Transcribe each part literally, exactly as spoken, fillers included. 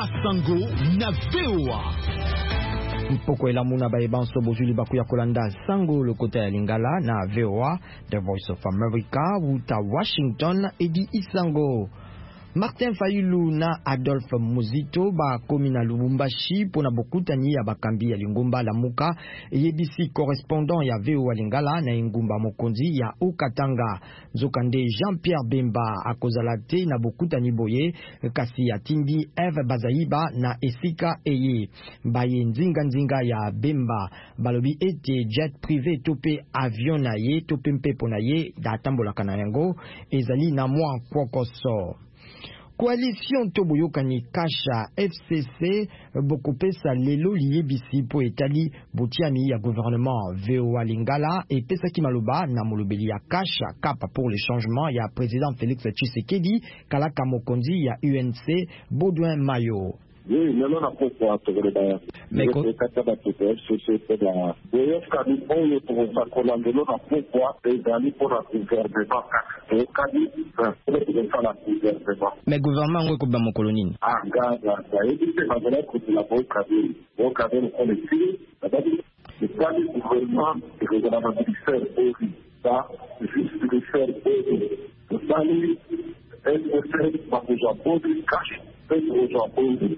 Basango na V O A. Mpoko elamuna baebanso bozuli bakuya kolanda sango lokota ya Lingala na V O A, The Voice of America, wuta Washington, Edi Isango. Martin Fayulu na Adolphe Muzito ba komi na Lubumbashi pona bokutani ya bakambi ya Lingomba Lamuka yebisi correspondant ya V O A Lingala na Ingumba Mokonzi ya Okatanga. Zokande Jean-Pierre Bemba akozalate na bokutani boye kasi ya tindi Eve Bazaiba na Esika Eye. Baye nzinga nzinga ya Bemba balobi ete jet privé tope avion na ye tope mpepo na ye da tambola kana yango ezali na mwa kokoso. Coalition Toboyokani Kasha F C C bokopesa lelo liyebisi po etali botiani ya gouvernement V O A Lingala et pesaki maloba na molobeli ya Kasha Cap pour le changement ya président Félix Tshisekedi kalaka mokonzi ya U N C Baudouin Mayo. Oui, mais non, on a pas de mais quand mais gouvernement ngwe ko ba mokoloni ah gaza ça évite ma valeur que la bonne cadre bon cadre on est fini le cadre du gouvernement et le gouvernement ministère aussi ça juste de faire de salir et de faire ma besoin de cash et de besoin.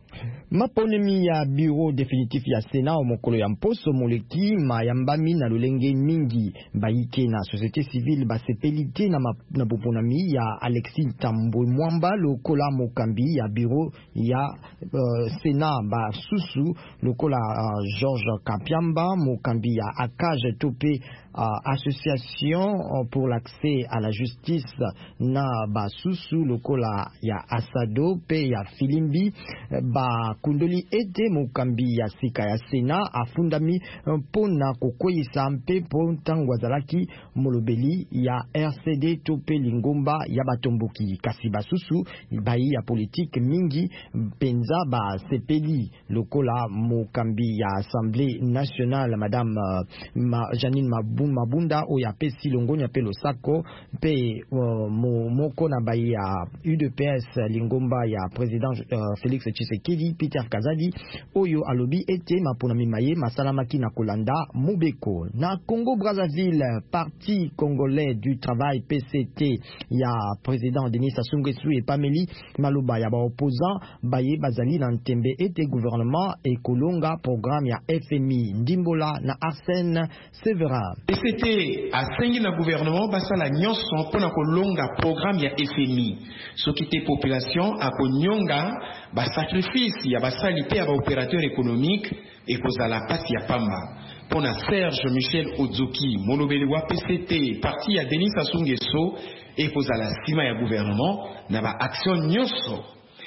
Maponemi ya bureau définitif ya Sénat mokolo ya mposo moleki mayambami na lolenge mingi baike na société civile basepelite na, na boponami ya Alexis Tambwe Mwamba lokola mokambi ya bureau ya uh, Sénat ba susu lokola uh, Georges Kapiamba mokambi ya Akage tope uh, association pour l'accès à la justice na ba susu lokola ya Asado pe ya Filimbi ba kundoli ete mokambi ya sika ya Sena afundami pona kokoyisa mpe po ntango azalaki molobeli ya R C D tope Lingomba ya batomboki kasi basusu bayi ya politique mingi penza ba sepeli lokola mokambi ya Assemblée nationale madame uh, ma, Janine Mabunda, Mabunda oya pesi longonya pe losako pe uh, mo, moko na bayi ya U D P S Lingomba ya président uh, Félix Tshisekedi Peter Kazadi oyo alobi ete mapona mimaye masalamaki na kolanda Mobeko na Congo Brazzaville parti congolais du travail P C T ya président Denis Sassou Nguesso et Pameli maloba ya ba opposant baye bazali na ntembe ete gouvernement ekolonga programme ya F M I ndimbola na Arsène Séverin P C T asengi na gouvernement basala nyonso pona kolonga programme ya F M I sokite population akonyonga ba sacrifice ya basalité à opérateur économique et kozala pasi ya pamba pona Serge Michel Ozoki molobeli wa P C T parti ya Denis Sassou Nguesso et kozala sima ya gouvernement na ba action nyonso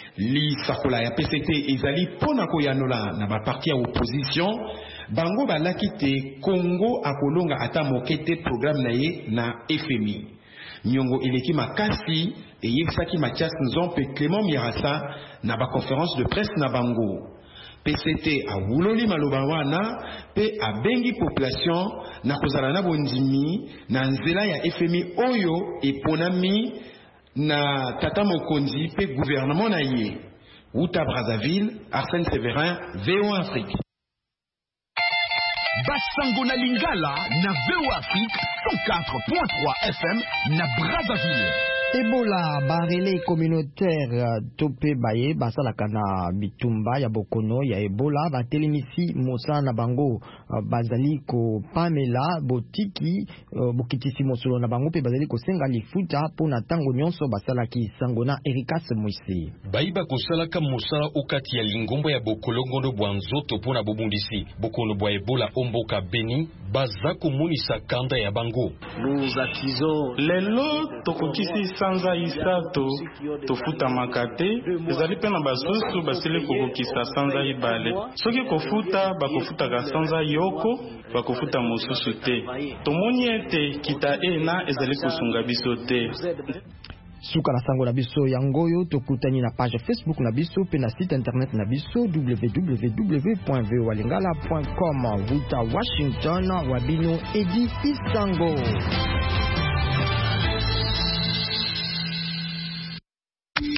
li sakola ya P C T ezali pona koyanola na ba parti ya opposition bango balaki te Congo akolonga ata mokete programme na ye na F M I nyongo eleki makasi eyebisaki Mathias Nzompe Clément Mirassa na ba conférence de presse na bango P C T a wuloli maloba wana pe abengi population na kozala na bondimi na nzela ya F M I oyo eponami na tata mokonzi pe gouvernement na ye Wuta Brazzaville Arsène Séverin V O A Afrique. Basango na Lingala na V O A Afrique cent quatre point trois F M na Brazzaville. Ebola barele communautaire tope baye basalaka na bitumba ya bokono ya Ebola batelemisi mosa na bango bazali ko pamela botiki bokitisi mosolo na bango pe bazali ko senga lifuta pona tango nyonso basalaki sango na Ericas Moise bayiba kosalaka mosala okati ya Lingomba ya bokolongondo bwa nzoto pona bobundisi bokono bwa Ebola omboka Beni baza komonisa kanda ya bango nous accusons lelo tokokisi sanza isato tofuta makate ezali pe na basusu basili kobokisa sanza ibale soki kofuta bakofutaka sanza yoko bakofuta mosusu te tomoni ete kita ena ezali kosunga biso te suka na sango na biso yangoyo tokutani na page Facebook na biso pe na site internet na biso w w w point v o a lingala point com. Vuta Washington wabino Edi Isango.